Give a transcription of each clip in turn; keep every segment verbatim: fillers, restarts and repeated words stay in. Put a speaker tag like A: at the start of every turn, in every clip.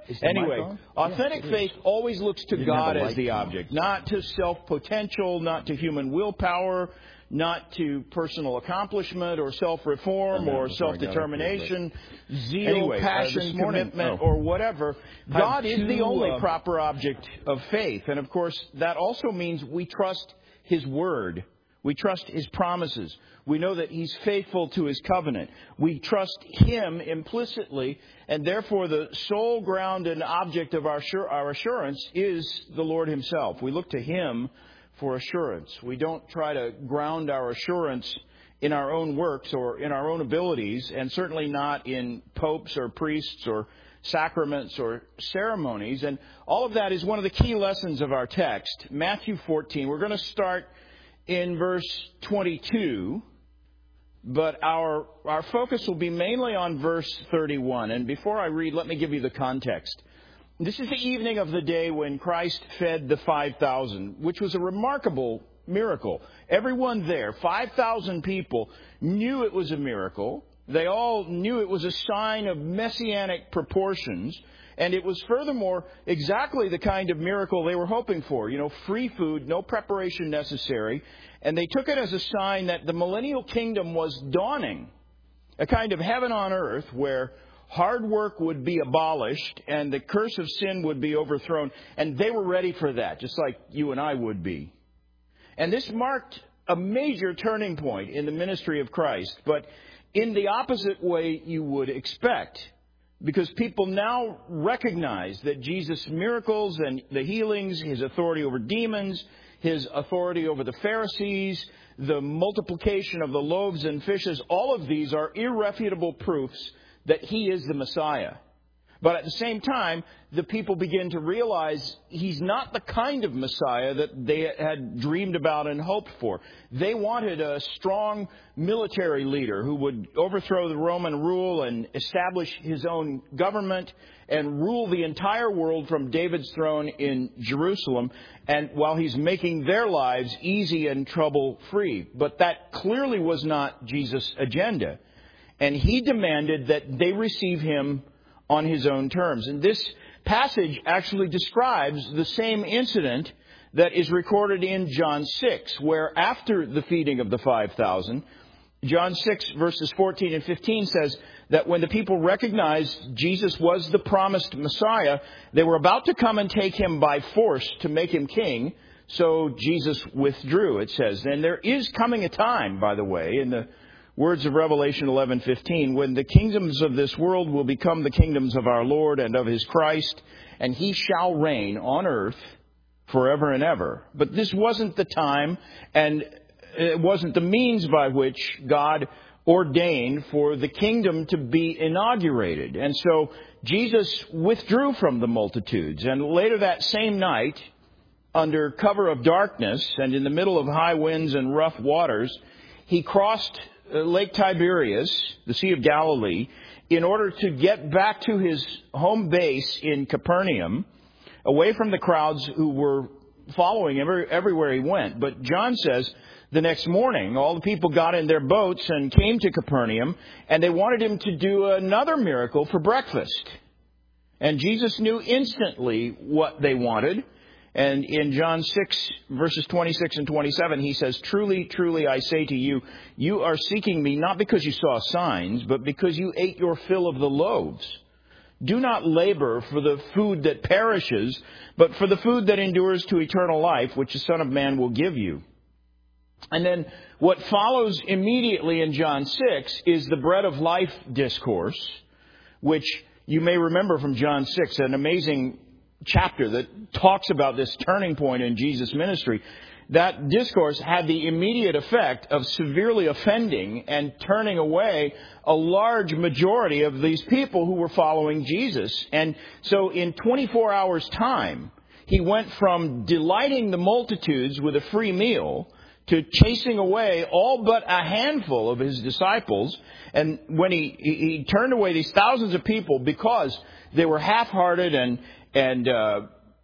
A: Anyway, authentic
B: yeah,
A: faith always looks to God as the object, not to self-potential, not to human willpower, not to personal accomplishment or self-reform or self-determination, zeal,
B: anyway,
A: passion,
B: uh, morning,
A: commitment,
B: oh.
A: or whatever. God is
B: two,
A: the only
B: uh,
A: proper object of faith. And, of course, that also means we trust His Word. We trust His promises. We know that He's faithful to His covenant. We trust Him implicitly, and therefore the sole ground and object of our, our assurance is the Lord Himself. We look to Him for assurance. We don't try to ground our assurance in our own works or in our own abilities, and certainly not in popes or priests or sacraments or ceremonies. And all of that is one of the key lessons of our text, Matthew fourteen. We're going to start in verse twenty-two, but our our focus will be mainly on verse thirty-one. And before I read, let me give you the context. This is the evening of the day when Christ fed the five thousand, which was a remarkable miracle. Everyone there, five thousand people, knew it was a miracle. They all knew it was a sign of messianic proportions. And it was furthermore exactly the kind of miracle they were hoping for. You know, free food, no preparation necessary. And they took it as a sign that the millennial kingdom was dawning. A kind of heaven on earth where hard work would be abolished and the curse of sin would be overthrown. And they were ready for that, just like you and I would be. And this marked a major turning point in the ministry of Christ, but in the opposite way you would expect. Because people now recognize that Jesus' miracles and the healings, His authority over demons, His authority over the Pharisees, the multiplication of the loaves and fishes, all of these are irrefutable proofs that He is the Messiah. But at the same time, the people begin to realize He's not the kind of Messiah that they had dreamed about and hoped for. They wanted a strong military leader who would overthrow the Roman rule and establish His own government and rule the entire world from David's throne in Jerusalem, and while He's making their lives easy and trouble-free. But that clearly was not Jesus' agenda. And He demanded that they receive Him on His own terms. And this passage actually describes the same incident that is recorded in John six, where after the feeding of the five thousand, John six verses fourteen and fifteen says that when the people recognized Jesus was the promised Messiah, they were about to come and take Him by force to make Him king. So Jesus withdrew, it says. And there is coming a time, by the way, in the words of Revelation eleven fifteen, when the kingdoms of this world will become the kingdoms of our Lord and of His Christ, and He shall reign on earth forever and ever. But this wasn't the time, and it wasn't the means by which God ordained for the kingdom to be inaugurated. And so Jesus withdrew from the multitudes, and later that same night, under cover of darkness and in the middle of high winds and rough waters, He crossed Lake Tiberias, the Sea of Galilee, in order to get back to His home base in Capernaum, away from the crowds who were following every, everywhere He went. But John says the next morning, all the people got in their boats and came to Capernaum, and they wanted Him to do another miracle for breakfast. And Jesus knew instantly what they wanted. And in John six, verses twenty-six and twenty-seven, He says, "Truly, truly, I say to you, you are seeking Me not because you saw signs, but because you ate your fill of the loaves. Do not labor for the food that perishes, but for the food that endures to eternal life, which the Son of Man will give you." And then what follows immediately in John six is the bread of life discourse, which you may remember from John six, an amazing chapter that talks about this turning point in Jesus' ministry. That discourse had the immediate effect of severely offending and turning away a large majority of these people who were following Jesus. And so in twenty-four hours' time, He went from delighting the multitudes with a free meal to chasing away all but a handful of His disciples. And when he, he turned away these thousands of people because they were half-hearted and and uh,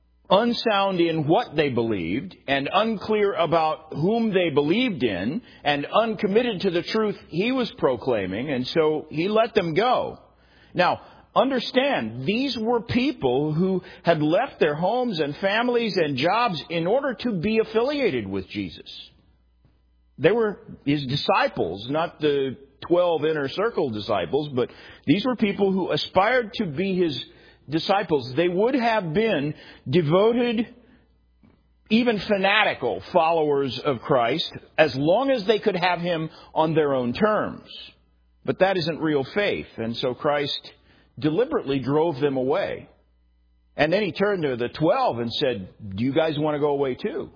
A: unsound in what they believed, and unclear about whom they believed in, and uncommitted to the truth He was proclaiming, and so He let them go. Now, understand, these were people who had left their homes and families and jobs in order to be affiliated with Jesus. They were his disciples, not the twelve inner circle disciples, but these were people who aspired to be his disciples. They would have been devoted, even fanatical followers of Christ, as long as they could have him on their own terms. But that isn't real faith, and so Christ deliberately drove them away. And then he turned to the twelve and said, do you guys want to go away too?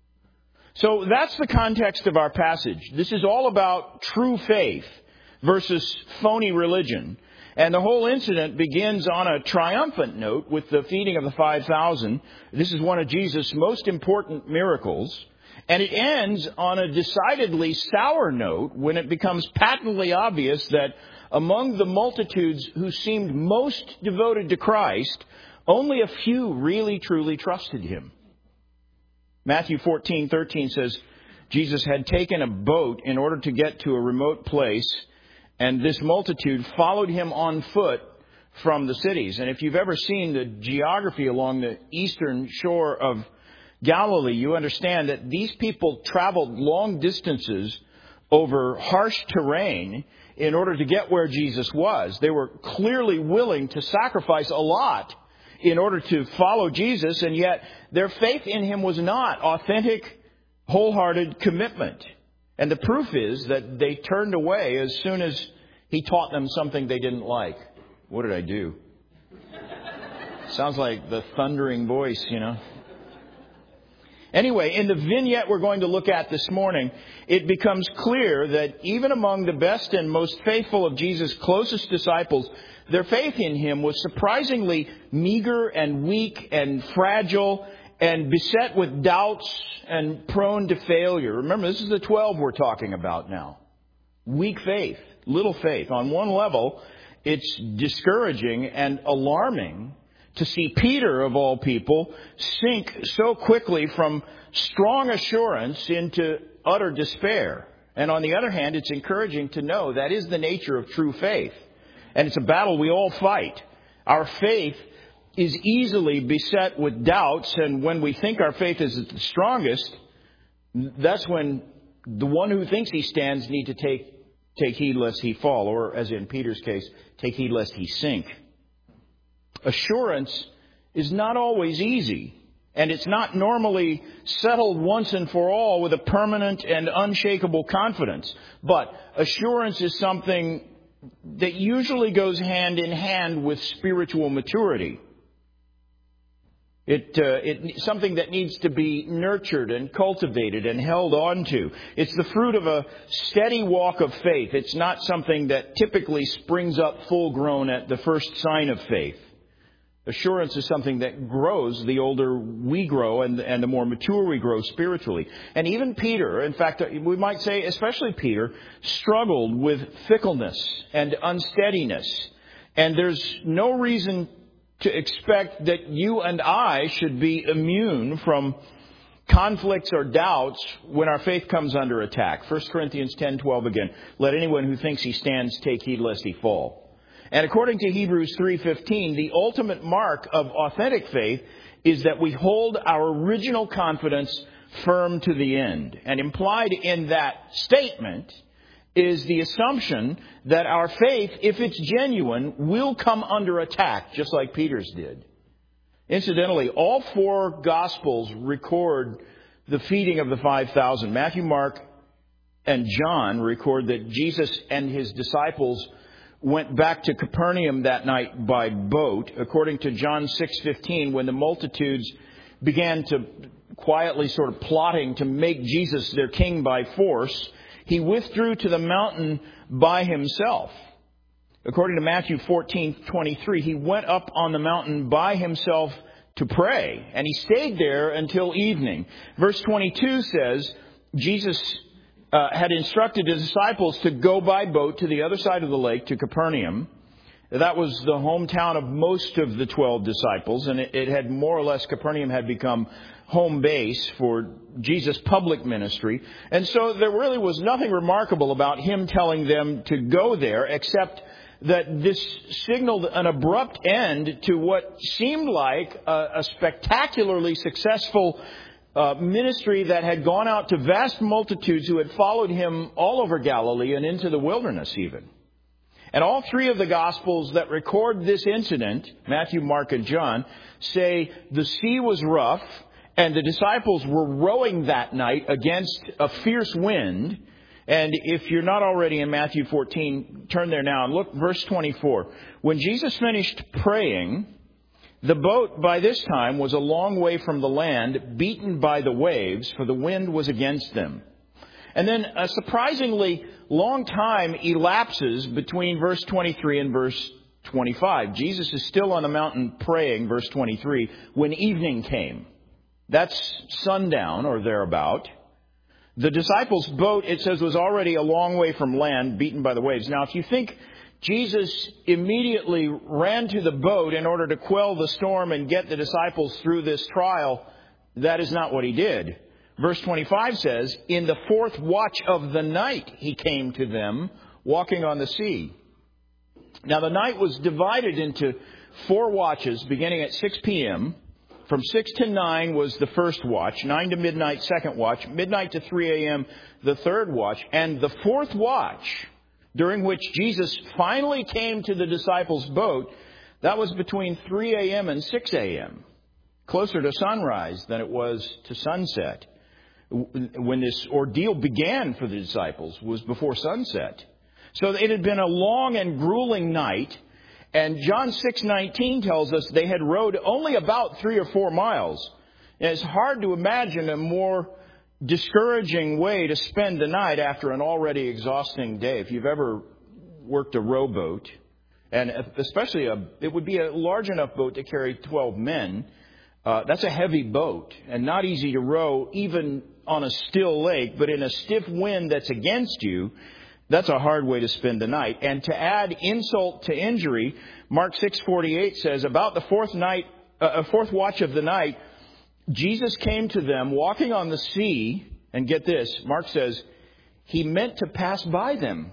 A: So that's the context of our passage. This is all about true faith versus phony religion. And the whole incident begins on a triumphant note with the feeding of the five thousand. This is one of Jesus' most important miracles. And it ends on a decidedly sour note when it becomes patently obvious that among the multitudes who seemed most devoted to Christ, only a few really truly trusted him. Matthew fourteen thirteen says, Jesus had taken a boat in order to get to a remote place, and this multitude followed him on foot from the cities. And if you've ever seen the geography along the eastern shore of Galilee, you understand that these people traveled long distances over harsh terrain in order to get where Jesus was. They were clearly willing to sacrifice a lot in order to follow Jesus, and yet their faith in him was not authentic, wholehearted commitment. And the proof is that they turned away as soon as he taught them something they didn't like. What did I do? Sounds like the thundering voice, you know. Anyway, in the vignette we're going to look at this morning, it becomes clear that even among the best and most faithful of Jesus' closest disciples, their faith in him was surprisingly meager and weak and fragile and beset with doubts and prone to failure. Remember, this is the twelve we're talking about now. Weak faith, little faith. On one level, it's discouraging and alarming to see Peter, of all people, sink so quickly from strong assurance into utter despair. And on the other hand, it's encouraging to know that is the nature of true faith. And it's a battle we all fight. Our faith is easily beset with doubts, and when we think our faith is at the strongest, that's when the one who thinks he stands need to take, take heed lest he fall, or as in Peter's case, take heed lest he sink. Assurance is not always easy, and it's not normally settled once and for all with a permanent and unshakable confidence. But assurance is something that usually goes hand in hand with spiritual maturity. It, uh, it something that needs to be nurtured and cultivated and held on to. It's the fruit of a steady walk of faith. It's not something that typically springs up full grown at the first sign of faith. Assurance is something that grows the older we grow and, and the more mature we grow spiritually. And even Peter, in fact, we might say especially Peter, struggled with fickleness and unsteadiness. And there's no reason to expect that you and I should be immune from conflicts or doubts when our faith comes under attack. First Corinthians ten twelve again. Let anyone who thinks he stands take heed lest he fall. And according to Hebrews three fifteen, the ultimate mark of authentic faith is that we hold our original confidence firm to the end. And implied in that statement is the assumption that our faith, if it's genuine, will come under attack, just like Peter's did. Incidentally, all four Gospels record the feeding of the five thousand. Matthew, Mark, and John record that Jesus and his disciples went back to Capernaum that night by boat. According to John six fifteen, when the multitudes began to quietly sort of plotting to make Jesus their king by force, he withdrew to the mountain by himself. According to Matthew fourteen twenty-three, he went up on the mountain by himself to pray, and he stayed there until evening. Verse twenty-two says, Jesus uh, had instructed his disciples to go by boat to the other side of the lake, to Capernaum. That was the hometown of most of the twelve disciples, and it, it had more or less, Capernaum had become home base for Jesus' public ministry. And so there really was nothing remarkable about him telling them to go there, except that this signaled an abrupt end to what seemed like a, a spectacularly successful uh, ministry that had gone out to vast multitudes who had followed him all over Galilee and into the wilderness even. And all three of the Gospels that record this incident, Matthew, Mark, and John, say the sea was rough and the disciples were rowing that night against a fierce wind. And if you're not already in Matthew fourteen, turn there now and look, verse twenty-four. When Jesus finished praying, the boat by this time was a long way from the land, beaten by the waves, for the wind was against them. And then a surprisingly long time elapses between verse twenty-three and verse twenty-five. Jesus is still on the mountain praying, verse twenty-three, when evening came. That's sundown or thereabout. The disciples' boat, it says, was already a long way from land, beaten by the waves. Now, if you think Jesus immediately ran to the boat in order to quell the storm and get the disciples through this trial, that is not what he did. Verse twenty-five says, in the fourth watch of the night he came to them, walking on the sea. Now, the night was divided into four watches, beginning at six p.m., From six to nine was the first watch, nine to midnight, second watch, midnight to three a.m., the third watch, and the fourth watch, during which Jesus finally came to the disciples' boat, that was between three a.m. and six a.m., closer to sunrise than it was to sunset. When this ordeal began for the disciples was before sunset. So it had been a long and grueling night. And John six nineteen tells us they had rowed only about three or four miles. And it's hard to imagine a more discouraging way to spend the night after an already exhausting day. If you've ever worked a rowboat, and especially a, it would be a large enough boat to carry twelve men. Uh, that's a heavy boat and not easy to row even on a still lake, but in a stiff wind that's against you. That's a hard way to spend the night. And to add insult to injury, Mark six forty-eight says, about the fourth night, uh, fourth watch of the night, Jesus came to them walking on the sea. And get this, Mark says, he meant to pass by them.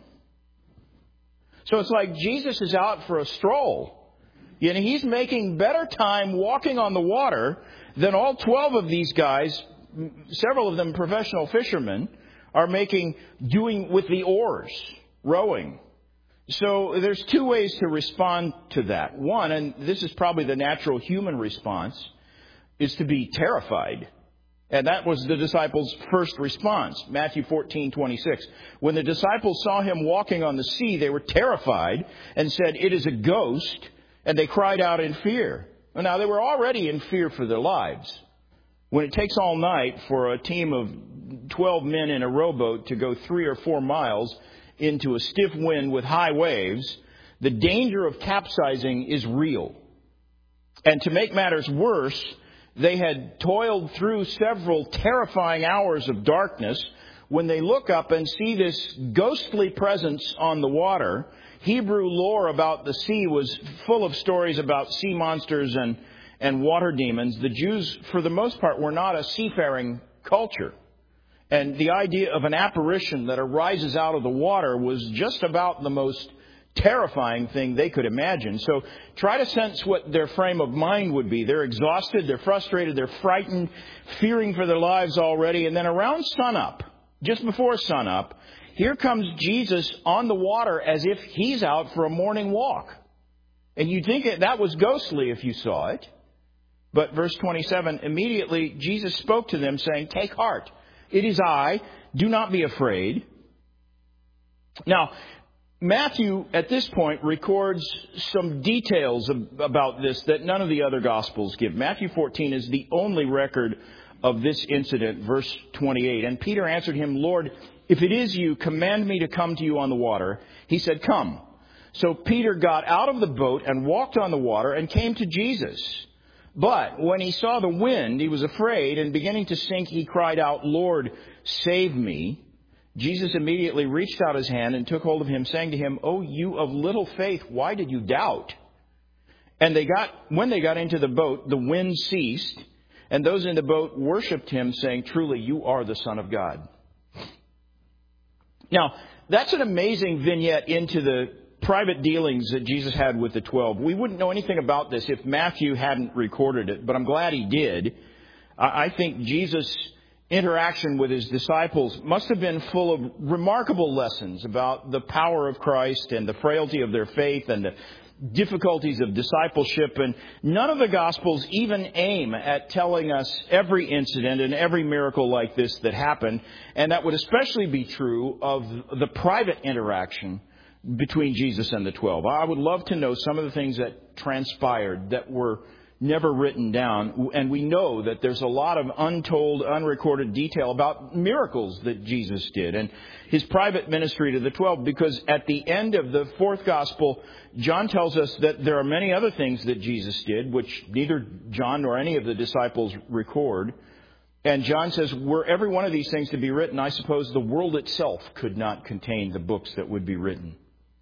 A: So it's like Jesus is out for a stroll. And he's making better time walking on the water than all twelve of these guys, several of them professional fishermen, are making, doing with the oars, rowing. So there's two ways to respond to that. One, and this is probably the natural human response, is to be terrified. And that was the disciples' first response. Matthew fourteen twenty-six. When the disciples saw him walking on the sea, they were terrified and said, it is a ghost. And they cried out in fear. Now, they were already in fear for their lives. When it takes all night for a team of twelve men in a rowboat to go three or four miles into a stiff wind with high waves, the danger of capsizing is real. And to make matters worse, they had toiled through several terrifying hours of darkness. When they look up and see this ghostly presence on the water, Hebrew lore about the sea was full of stories about sea monsters and, and water demons. The Jews, for the most part, were not a seafaring culture. And the idea of an apparition that arises out of the water was just about the most terrifying thing they could imagine. So try to sense what their frame of mind would be. They're exhausted, they're frustrated, they're frightened, fearing for their lives already. And then around sunup, just before sunup, here comes Jesus on the water as if he's out for a morning walk. And you'd think that was ghostly if you saw it. But verse twenty-seven, immediately Jesus spoke to them saying, take heart. It is I. Do not be afraid. Now, Matthew, at this point, records some details about this that none of the other Gospels give. Matthew fourteen is the only record of this incident, verse twenty-eight. And Peter answered him, Lord, if it is you, command me to come to you on the water. He said, come. So Peter got out of the boat and walked on the water and came to Jesus. But when he saw the wind, he was afraid, and beginning to sink, he cried out, Lord, save me. Jesus immediately reached out his hand and took hold of him, saying to him, Oh, you of little faith, why did you doubt? And they got, when they got into the boat, the wind ceased, and those in the boat worshipped him, saying, Truly, you are the Son of God. Now, that's an amazing vignette into the private dealings that Jesus had with the twelve. We wouldn't know anything about this if Matthew hadn't recorded it, but I'm glad he did. I think Jesus' interaction with his disciples must have been full of remarkable lessons about the power of Christ and the frailty of their faith and the difficulties of discipleship. And none of the Gospels even aim at telling us every incident and every miracle like this that happened. And that would especially be true of the private interaction between Jesus and the twelve. I would love to know some of the things that transpired that were never written down. And we know that there's a lot of untold, unrecorded detail about miracles that Jesus did and his private ministry to the twelve, because at the end of the fourth gospel, John tells us that there are many other things that Jesus did, which neither John nor any of the disciples record. And John says, were every one of these things to be written, I suppose the world itself could not contain the books that would be written.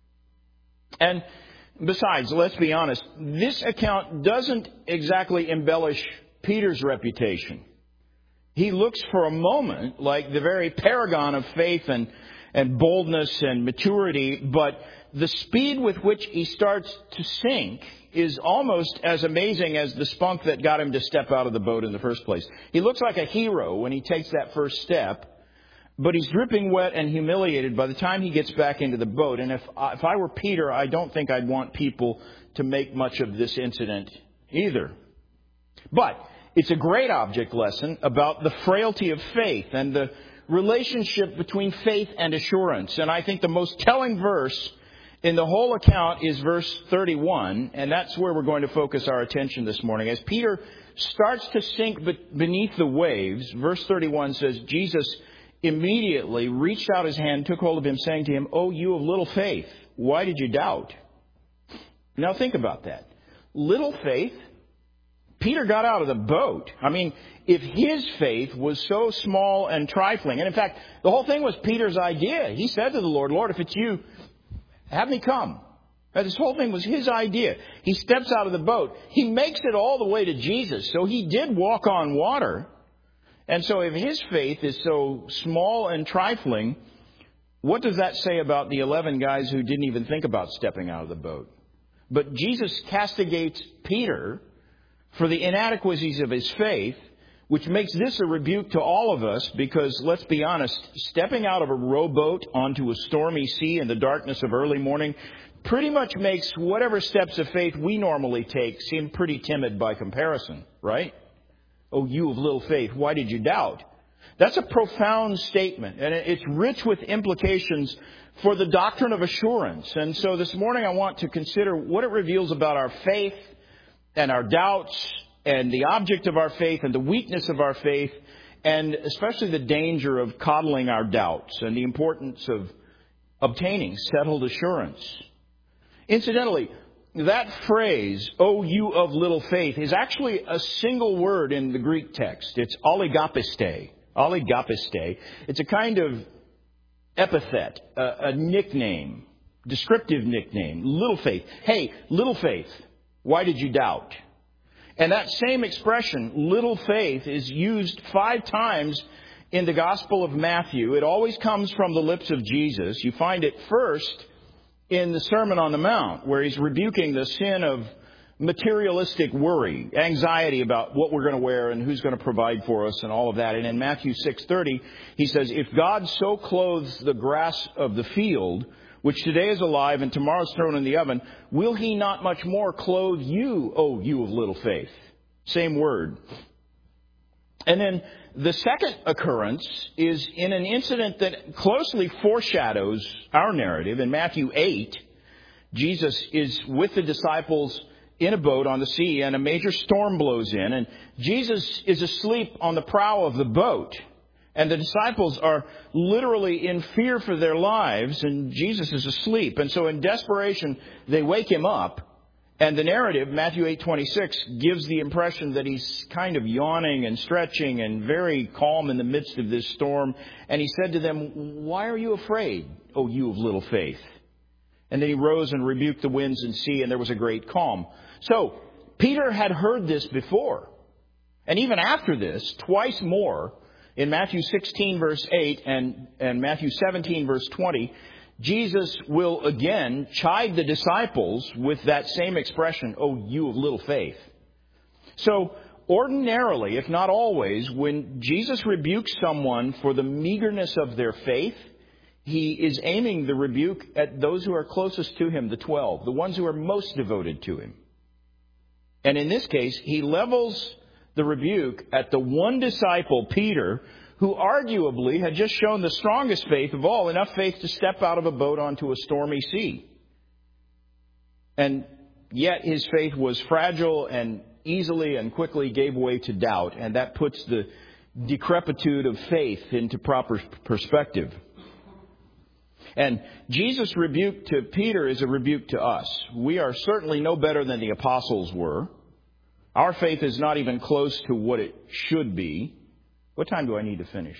A: And besides, let's be honest, this account doesn't exactly embellish Peter's reputation. He looks for a moment like the very paragon of faith and, and boldness and maturity, but the speed with which he starts to sink is almost as amazing as the spunk that got him to step out of the boat in the first place. He looks like a hero when he takes that first step, but he's dripping wet and humiliated by the time he gets back into the boat. And if I, if I were Peter, I don't think I'd want people to make much of this incident either. But it's a great object lesson about the frailty of faith and the relationship between faith and assurance. And I think the most telling verse in the whole account is verse thirty-one, and that's where we're going to focus our attention this morning. As Peter starts to sink beneath the waves, verse thirty-one says, Jesus immediately reached out his hand, took hold of him, saying to him, "Oh, you of little faith, why did you doubt?" Now think about that. Little faith? Peter got out of the boat. I mean, if his faith was so small and trifling, and in fact, the whole thing was Peter's idea. He said to the Lord, "Lord, if it's you, have me come." Now, this whole thing was his idea. He steps out of the boat. He makes it all the way to Jesus. So he did walk on water. And so if his faith is so small and trifling, what does that say about the eleven guys who didn't even think about stepping out of the boat? But Jesus castigates Peter for the inadequacies of his faith, which makes this a rebuke to all of us, because, let's be honest, stepping out of a rowboat onto a stormy sea in the darkness of early morning pretty much makes whatever steps of faith we normally take seem pretty timid by comparison, right? "Oh, you of little faith, why did you doubt?" That's a profound statement, and it's rich with implications for the doctrine of assurance. And so this morning I want to consider what it reveals about our faith and our doubts and the object of our faith and the weakness of our faith, and especially the danger of coddling our doubts and the importance of obtaining settled assurance. Incidentally, that phrase, "Oh, you of little faith," is actually a single word in the Greek text. It's oligopiste. Oligopiste. It's a kind of epithet, a, a nickname, descriptive nickname. Little faith. Hey, little faith, why did you doubt? And that same expression, little faith, is used five times in the Gospel of Matthew. It always comes from the lips of Jesus. You find it first in the Sermon on the Mount, where he's rebuking the sin of materialistic worry, anxiety about what we're going to wear and who's going to provide for us and all of that. And in Matthew six thirty, he says, "If God so clothes the grass of the field, which today is alive and tomorrow is thrown in the oven, will he not much more clothe you, O you of little faith?" Same word. And then the second occurrence is in an incident that closely foreshadows our narrative. In Matthew eight, Jesus is with the disciples in a boat on the sea, and a major storm blows in, and Jesus is asleep on the prow of the boat. And the disciples are literally in fear for their lives, and Jesus is asleep. And so in desperation, they wake him up. And the narrative, Matthew eight twenty-six, gives the impression that he's kind of yawning and stretching and very calm in the midst of this storm. And he said to them, "Why are you afraid, O you of little faith?" And then he rose and rebuked the winds and sea, and there was a great calm. So Peter had heard this before. And even after this, twice more, in Matthew sixteen, verse eight, and, and Matthew seventeen, verse twenty, Jesus will again chide the disciples with that same expression, "Oh, you of little faith." So, ordinarily, if not always, when Jesus rebukes someone for the meagerness of their faith, he is aiming the rebuke at those who are closest to him, the twelve, the ones who are most devoted to him. And in this case, he levels the rebuke at the one disciple, Peter, who arguably had just shown the strongest faith of all, enough faith to step out of a boat onto a stormy sea. And yet his faith was fragile and easily and quickly gave way to doubt, and that puts the decrepitude of faith into proper perspective. And Jesus' rebuke to Peter is a rebuke to us. We are certainly no better than the apostles were. Our faith is not even close to what it should be. What time do I need to finish?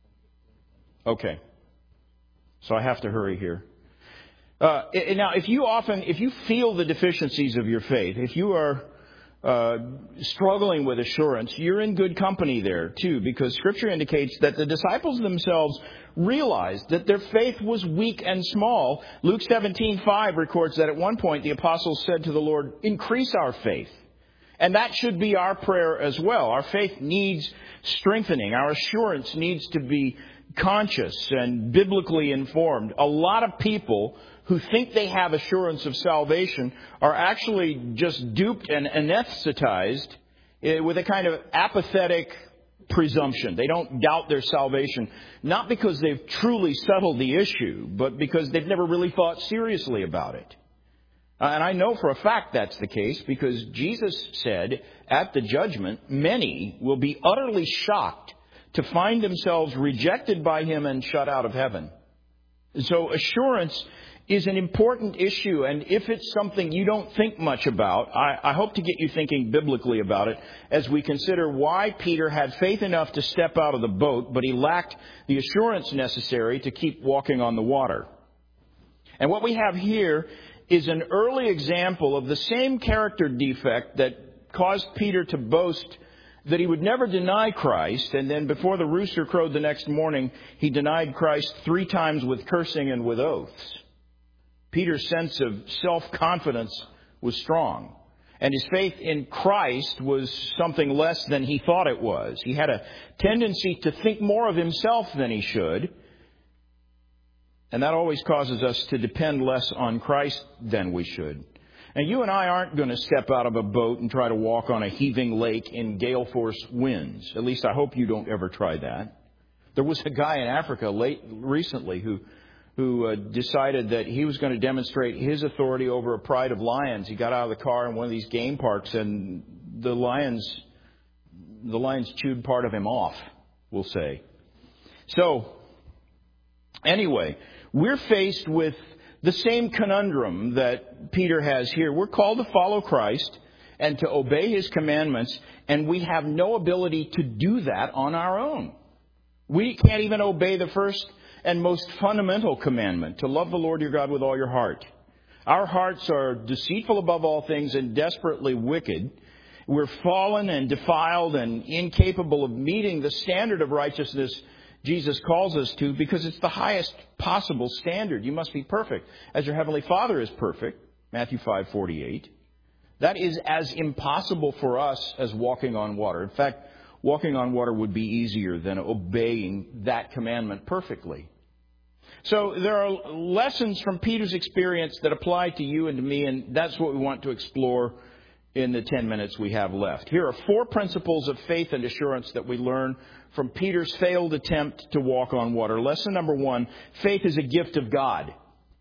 A: Okay. So I have to hurry here. Uh, now, if you often, if you feel the deficiencies of your faith, if you are uh, struggling with assurance, you're in good company there too, because Scripture indicates that the disciples themselves realized that their faith was weak and small. Luke seventeen five records that at one point the apostles said to the Lord, "Increase our faith." And that should be our prayer as well. Our faith needs strengthening. Our assurance needs to be conscious and biblically informed. A lot of people who think they have assurance of salvation are actually just duped and anesthetized with a kind of apathetic presumption. They don't doubt their salvation, not because they've truly settled the issue, but because they've never really thought seriously about it. Uh, and I know for a fact that's the case because Jesus said at the judgment, many will be utterly shocked to find themselves rejected by him and shut out of heaven. So assurance is an important issue, and if it's something you don't think much about, I, I hope to get you thinking biblically about it as we consider why Peter had faith enough to step out of the boat, but he lacked the assurance necessary to keep walking on the water. And what we have here is an early example of the same character defect that caused Peter to boast that he would never deny Christ, and then before the rooster crowed the next morning, he denied Christ three times with cursing and with oaths. Peter's sense of self-confidence was strong, and his faith in Christ was something less than he thought it was. He had a tendency to think more of himself than he should, and that always causes us to depend less on Christ than we should. And you and I aren't going to step out of a boat and try to walk on a heaving lake in gale force winds. At least I hope you don't ever try that. There was a guy in Africa late recently who who uh, decided that he was going to demonstrate his authority over a pride of lions. He got out of the car in one of these game parks, and the lions the lions chewed part of him off, we'll say. So, anyway, we're faced with the same conundrum that Peter has here. We're called to follow Christ and to obey his commandments, and we have no ability to do that on our own. We can't even obey the first and most fundamental commandment, to love the Lord your God with all your heart. Our hearts are deceitful above all things and desperately wicked. We're fallen and defiled and incapable of meeting the standard of righteousness Jesus calls us to, because it's the highest possible standard. You must be perfect as your heavenly Father is perfect, Matthew five forty-eight. That is as impossible for us as walking on water. In fact, walking on water would be easier than obeying that commandment perfectly. So there are lessons from Peter's experience that apply to you and to me, and that's what we want to explore in the ten minutes we have left. Here are four principles of faith and assurance that we learn from Peter's failed attempt to walk on water. Lesson number one, faith is a gift of God.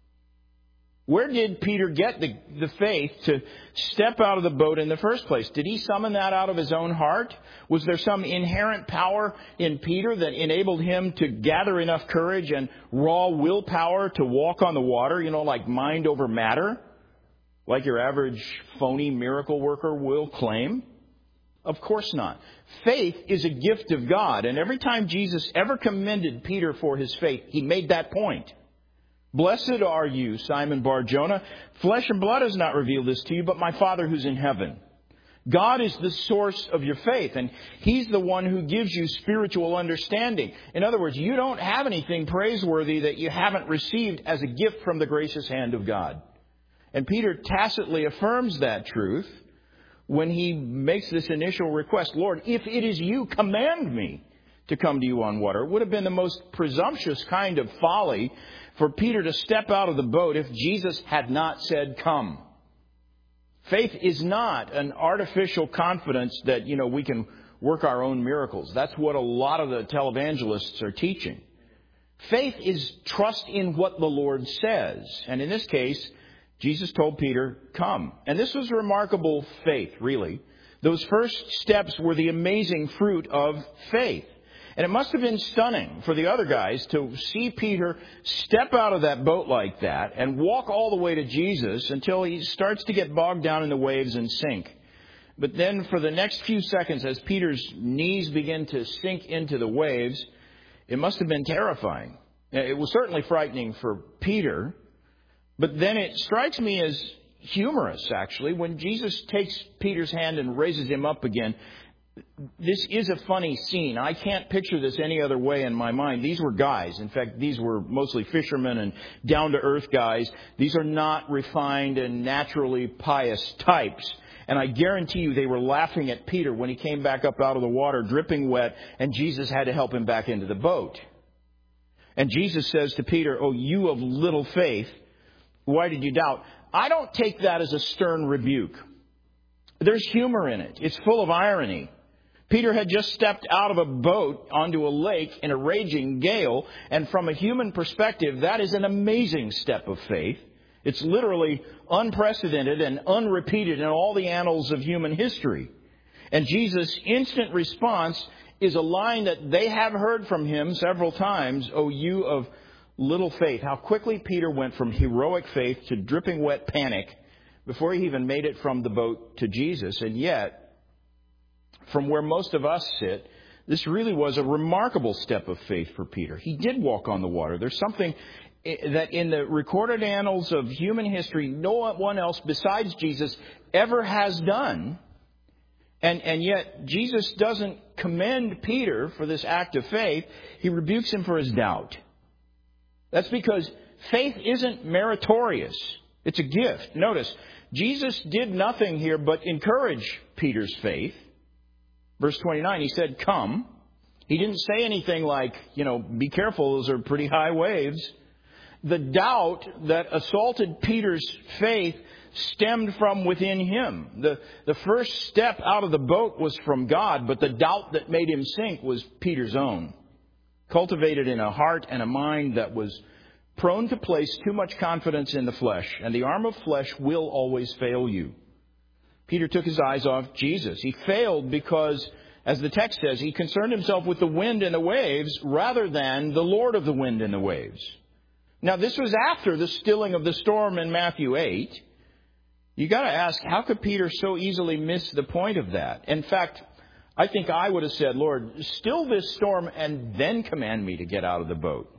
A: Where did Peter get the, the faith to step out of the boat in the first place? Did he summon that out of his own heart? Was there some inherent power in Peter that enabled him to gather enough courage and raw willpower to walk on the water, you know, like mind over matter, like your average phony miracle worker will claim? Of course not. Faith is a gift of God, and every time Jesus ever commended Peter for his faith, he made that point. Blessed are you, Simon Bar-Jonah. Flesh and blood has not revealed this to you, but my Father who's in heaven. God is the source of your faith, and He's the one who gives you spiritual understanding. In other words, you don't have anything praiseworthy that you haven't received as a gift from the gracious hand of God. And Peter tacitly affirms that truth when he makes this initial request, Lord, if it is you, command me to come to you on water. It would have been the most presumptuous kind of folly for Peter to step out of the boat if Jesus had not said, come. Faith is not an artificial confidence that, you know, we can work our own miracles. That's what a lot of the televangelists are teaching. Faith is trust in what the Lord says. And in this case, Jesus told Peter, come. And this was remarkable faith, really. Those first steps were the amazing fruit of faith. And it must have been stunning for the other guys to see Peter step out of that boat like that and walk all the way to Jesus until he starts to get bogged down in the waves and sink. But then for the next few seconds, as Peter's knees begin to sink into the waves, it must have been terrifying. It was certainly frightening for Peter. But then it strikes me as humorous, actually, when Jesus takes Peter's hand and raises him up again. This is a funny scene. I can't picture this any other way in my mind. These were guys. In fact, these were mostly fishermen and down-to-earth guys. These are not refined and naturally pious types. And I guarantee you they were laughing at Peter when he came back up out of the water, dripping wet, and Jesus had to help him back into the boat. And Jesus says to Peter, oh, you of little faith, why did you doubt? I don't take that as a stern rebuke. There's humor in it. It's full of irony. Peter had just stepped out of a boat onto a lake in a raging gale, and from a human perspective, that is an amazing step of faith. It's literally unprecedented and unrepeated in all the annals of human history. And Jesus' instant response is a line that they have heard from him several times, "O you of little faith." How quickly Peter went from heroic faith to dripping wet panic before he even made it from the boat to Jesus. And yet, from where most of us sit, this really was a remarkable step of faith for Peter. He did walk on the water. There's something that in the recorded annals of human history, no one else besides Jesus ever has done. And, and yet, Jesus doesn't commend Peter for this act of faith. He rebukes him for his doubt. That's because faith isn't meritorious. It's a gift. Notice, Jesus did nothing here but encourage Peter's faith. Verse twenty-nine, he said, come. He didn't say anything like, you know, be careful, those are pretty high waves. The doubt that assaulted Peter's faith stemmed from within him. The, the first step out of the boat was from God, but the doubt that made him sink was Peter's own. Cultivated in a heart and a mind that was prone to place too much confidence in the flesh. And the arm of flesh will always fail you. Peter took his eyes off Jesus. He failed because, as the text says, he concerned himself with the wind and the waves rather than the Lord of the wind and the waves. Now, this was after the stilling of the storm in Matthew eight. You got to ask, how could Peter so easily miss the point of that? In fact, I think I would have said, Lord, still this storm and then command me to get out of the boat.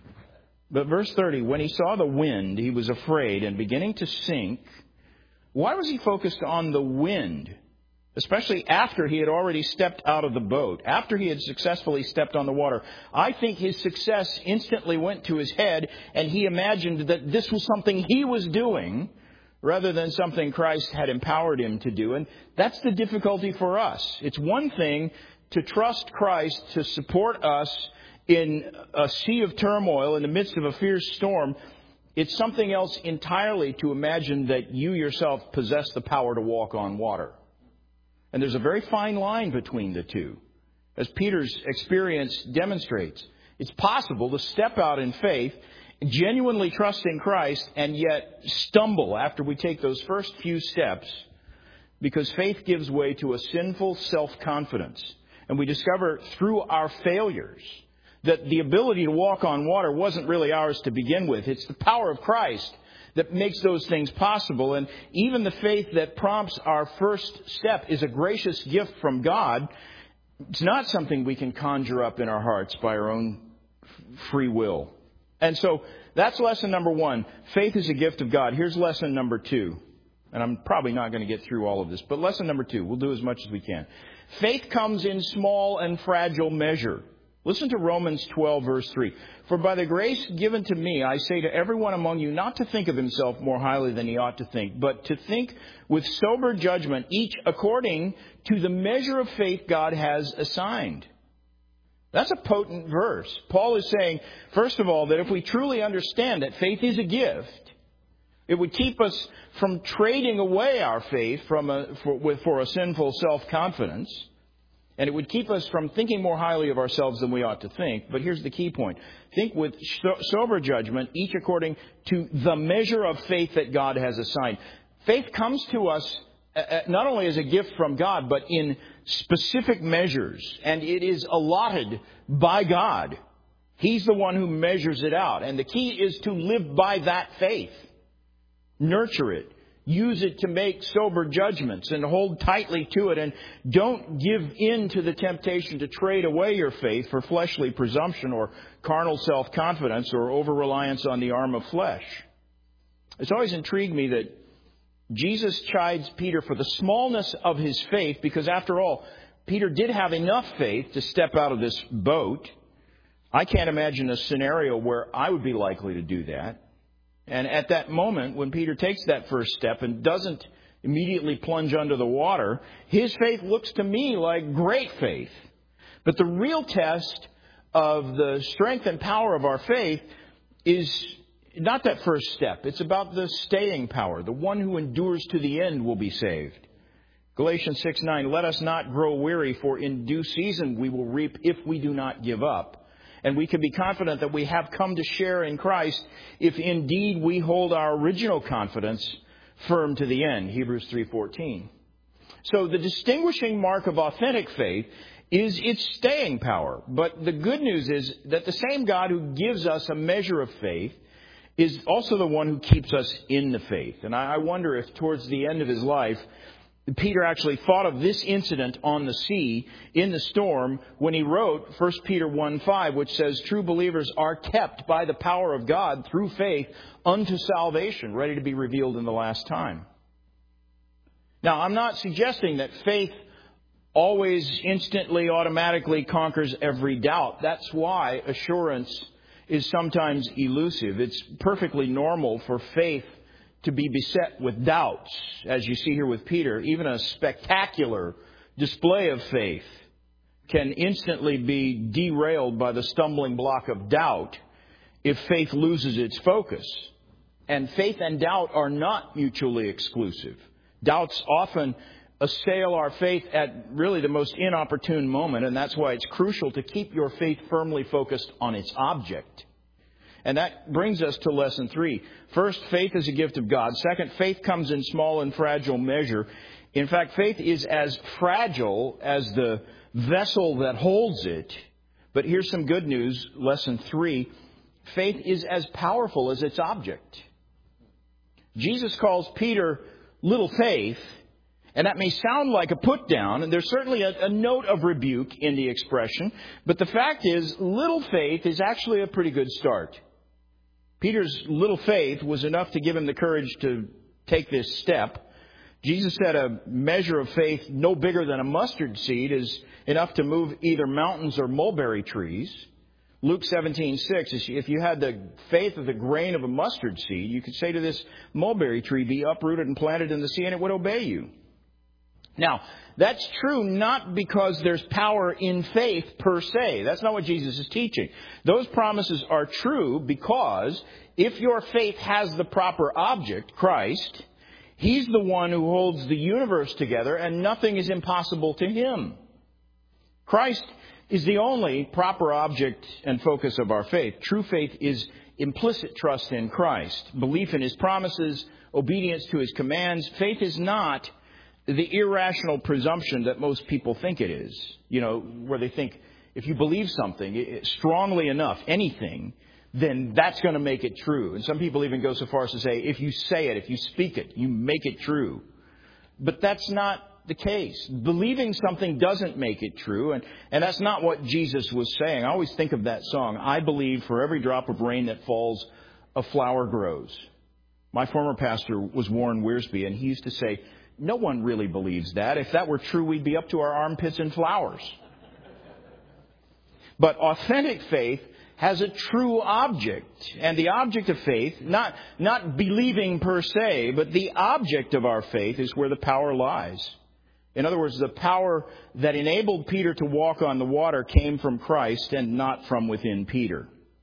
A: But verse thirty, when he saw the wind, he was afraid and beginning to sink. Why was he focused on the wind? Especially after he had already stepped out of the boat, after he had successfully stepped on the water. I think his success instantly went to his head, and he imagined that this was something he was doing rather than something Christ had empowered him to do. And that's the difficulty for us. It's one thing to trust Christ to support us in a sea of turmoil in the midst of a fierce storm. It's something else entirely to imagine that you yourself possess the power to walk on water. And there's a very fine line between the two. As Peter's experience demonstrates, it's possible to step out in faith, genuinely trust in Christ, and yet stumble after we take those first few steps because faith gives way to a sinful self-confidence. And we discover through our failures that the ability to walk on water wasn't really ours to begin with. It's the power of Christ that makes those things possible. And even the faith that prompts our first step is a gracious gift from God. It's not something we can conjure up in our hearts by our own free will. And so that's lesson number one. Faith is a gift of God. Here's lesson number two. And I'm probably not going to get through all of this. But lesson number two, we'll do as much as we can. Faith comes in small and fragile measure. Listen to Romans twelve, verse three. For by the grace given to me, I say to everyone among you not to think of himself more highly than he ought to think, but to think with sober judgment, each according to the measure of faith God has assigned. That's a potent verse. Paul is saying, first of all, that if we truly understand that faith is a gift, it would keep us from trading away our faith from a, for, with, for a sinful self-confidence. And it would keep us from thinking more highly of ourselves than we ought to think. But here's the key point. Think with sober judgment, each according to the measure of faith that God has assigned. Faith comes to us not only as a gift from God, but in specific measures. And it is allotted by God. He's the one who measures it out. And the key is to live by that faith. Nurture it. Use it to make sober judgments and hold tightly to it. And don't give in to the temptation to trade away your faith for fleshly presumption or carnal self-confidence or over-reliance on the arm of flesh. It's always intrigued me that Jesus chides Peter for the smallness of his faith because, after all, Peter did have enough faith to step out of this boat. I can't imagine a scenario where I would be likely to do that. And at that moment, when Peter takes that first step and doesn't immediately plunge under the water, his faith looks to me like great faith. But the real test of the strength and power of our faith is not that first step. It's about the staying power. The one who endures to the end will be saved. Galatians six nine, let us not grow weary, for in due season we will reap if we do not give up. And we can be confident that we have come to share in Christ if indeed we hold our original confidence firm to the end. Hebrews three fourteen. So the distinguishing mark of authentic faith is its staying power. But the good news is that the same God who gives us a measure of faith is also the one who keeps us in the faith. And I wonder if towards the end of his life, Peter actually thought of this incident on the sea in the storm when he wrote First Peter one five, which says, true believers are kept by the power of God through faith unto salvation, ready to be revealed in the last time. Now, I'm not suggesting that faith always instantly, automatically conquers every doubt. That's why assurance is sometimes elusive. It's perfectly normal for faith to be beset with doubts, as you see here with Peter. Even a spectacular display of faith can instantly be derailed by the stumbling block of doubt if faith loses its focus. And faith and doubt are not mutually exclusive. Doubts often assail our faith at really the most inopportune moment, and that's why it's crucial to keep your faith firmly focused on its object. And that brings us to lesson three. First, faith is a gift of God. Second, faith comes in small and fragile measure. In fact, faith is as fragile as the vessel that holds it. But here's some good news. Lesson three, faith is as powerful as its object. Jesus calls Peter little faith, and that may sound like a put down, and there's certainly a, a note of rebuke in the expression. But the fact is, little faith is actually a pretty good start. Peter's little faith was enough to give him the courage to take this step. Jesus said a measure of faith no bigger than a mustard seed is enough to move either mountains or mulberry trees. Luke seventeen six, if you had the faith of the grain of a mustard seed, you could say to this mulberry tree, be uprooted and planted in the sea, and it would obey you. Now, that's true not because there's power in faith per se. That's not what Jesus is teaching. Those promises are true because if your faith has the proper object, Christ, He's the one who holds the universe together and nothing is impossible to Him. Christ is the only proper object and focus of our faith. True faith is implicit trust in Christ, belief in His promises, obedience to His commands. Faith is not the irrational presumption that most people think it is, you know, where they think if you believe something strongly enough, anything, then that's going to make it true. And some people even go so far as to say, if you say it, if you speak it, you make it true. But that's not the case. Believing something doesn't make it true. And, and that's not what Jesus was saying. I always think of that song, I believe for every drop of rain that falls, a flower grows. My former pastor was Warren Wiersbe, and he used to say, no one really believes that. If that were true, we'd be up to our armpits in flowers. But authentic faith has a true object. And the object of faith, not, not believing per se, but the object of our faith is where the power lies. In other words, the power that enabled Peter to walk on the water came from Christ and not from within Peter.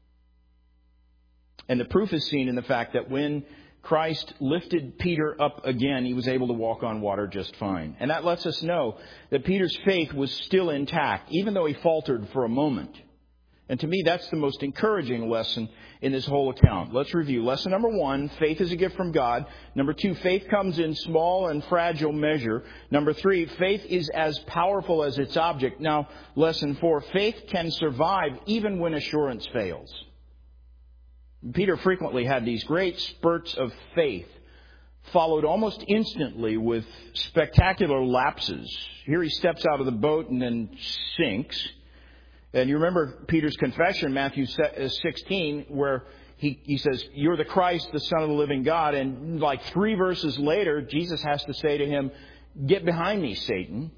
A: And the proof is seen in the fact that when Christ lifted Peter up again, he was able to walk on water just fine. And that lets us know that Peter's faith was still intact, even though he faltered for a moment. And to me, that's the most encouraging lesson in this whole account. Let's review. Lesson number one, faith is a gift from God. Number two, faith comes in small and fragile measure. Number three, faith is as powerful as its object. Now, lesson four, faith can survive even when assurance fails. Peter frequently had these great spurts of faith, followed almost instantly with spectacular lapses. Here he steps out of the boat and then sinks. And you remember Peter's confession, Matthew sixteen, where he, he says, you're the Christ, the Son of the living God. And like three verses later, Jesus has to say to him, get behind me, Satan.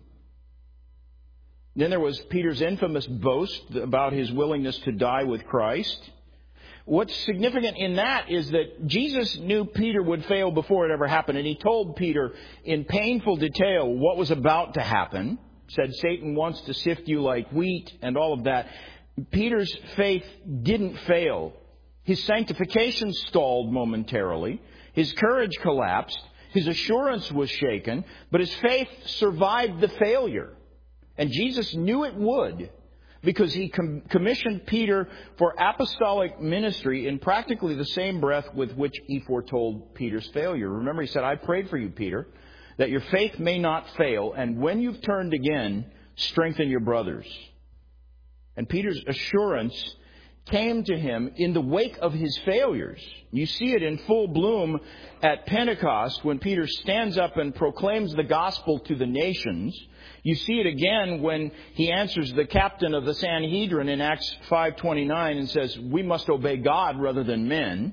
A: Then there was Peter's infamous boast about his willingness to die with Christ. What's significant in that is that Jesus knew Peter would fail before it ever happened. And he told Peter in painful detail what was about to happen. Said Satan wants to sift you like wheat and all of that. Peter's faith didn't fail. His sanctification stalled momentarily. His courage collapsed. His assurance was shaken. But his faith survived the failure. And Jesus knew it would, because he com- commissioned Peter for apostolic ministry in practically the same breath with which he foretold Peter's failure. Remember, he said, I prayed for you, Peter, that your faith may not fail, and when you've turned again, strengthen your brothers. And Peter's assurance came to him in the wake of his failures. You see it in full bloom at Pentecost when Peter stands up and proclaims the gospel to the nations. You see it again when he answers the captain of the Sanhedrin in Acts five twenty-nine and says, we must obey God rather than men.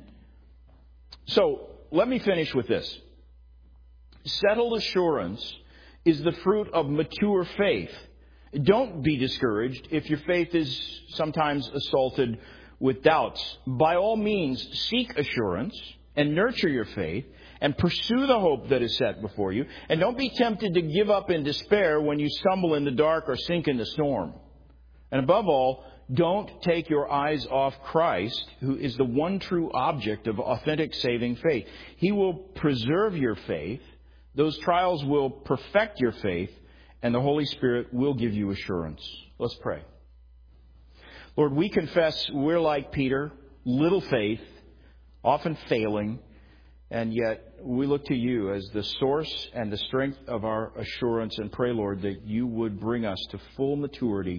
A: So let me finish with this. Settled assurance is the fruit of mature faith. Don't be discouraged if your faith is sometimes assaulted with doubts. By all means, seek assurance and nurture your faith and pursue the hope that is set before you. And don't be tempted to give up in despair when you stumble in the dark or sink in the storm. And above all, don't take your eyes off Christ, who is the one true object of authentic saving faith. He will preserve your faith. Those trials will perfect your faith, and the Holy Spirit will give you assurance. Let's pray. Lord, we confess we're like Peter, little faith, often failing, and yet we look to you as the source and the strength of our assurance, and pray, Lord, that you would bring us to full maturity,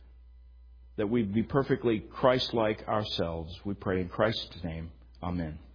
A: that we'd be perfectly Christ-like ourselves. We pray in Christ's name. Amen.